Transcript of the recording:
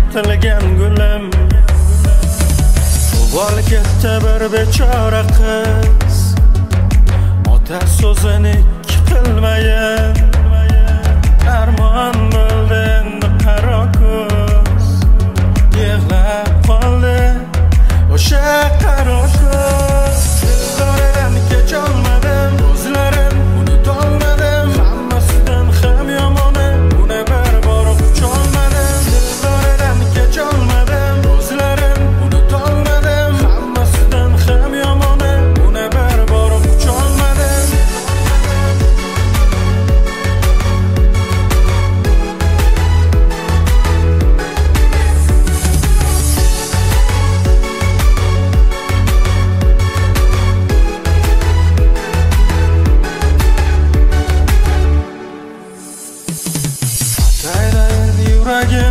yetilgan gulim. Vol ketdi bir bechora qiz, ota so'zini qilmayin. Armon bo'ldi endi qaro ko'z, yig'lab qoldi o'sha qaro ko'z. Dillarim kecholmadim, ko'zlarim unutolmadim, hammasidan ham yomoni uni bir bor qucholmadim. Dillarim kecholmadim, ko'zlarim unutolmadim, hammasidan ham yomoni uni bir bor qucholmadim. Yuragim